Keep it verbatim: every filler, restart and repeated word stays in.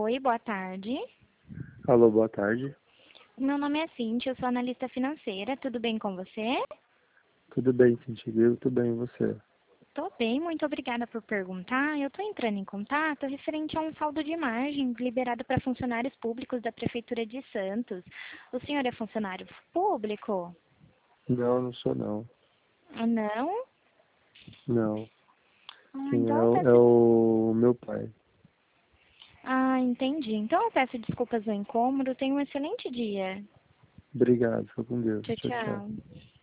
Oi, boa tarde. Alô, boa tarde. Meu nome é Cintia, eu sou analista financeira. Tudo bem com você? Tudo bem, Cintia? Tudo bem, e você? Tô bem, muito obrigada por perguntar. Eu tô entrando em contato referente a um saldo de margem liberado para funcionários públicos da Prefeitura de Santos. O senhor é funcionário público? Não, não sou não. Ah, não? Não. Ah, Quem é, então eu o- é peço... o meu pai. Ah, entendi. Então eu peço desculpas do incômodo. Tenha um excelente dia. Obrigado, fica com Deus. Tchau, Tchau, tchau. tchau.